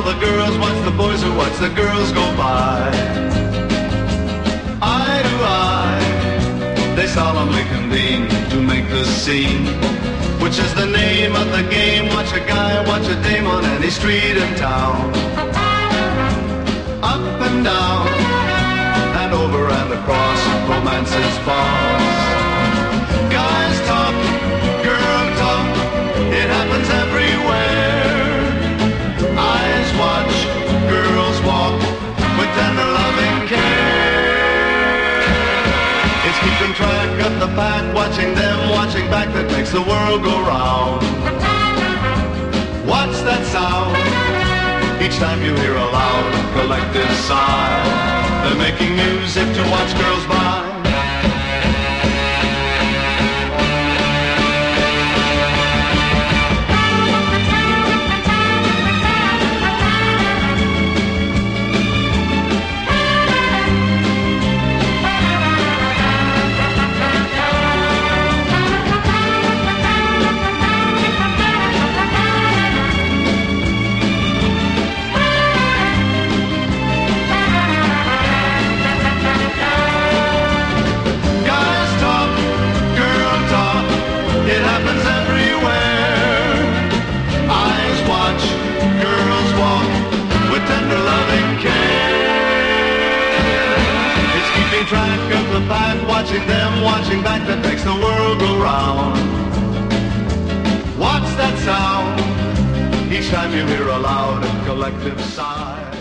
all the girls, watch the boys who watch the girls go by. Eye to eye, they solemnly convene to make the scene, which is the name of the game. Watch a guy, watch a dame on any street in town. Up and down, and over and across, romance's boss. Guys talk, girl talk, it happens everywhere. Eyes watch, girls walk, with tender loving care. It's keeping track of the pack, watching them, watching back, that makes the world go round. What's that sound? Each time you hear a loud, collective sigh. They're making music to watch girls by. Track of the pack, watching them, watching back, that makes the world go round. What's that sound? Each time you hear a loud and collective sigh.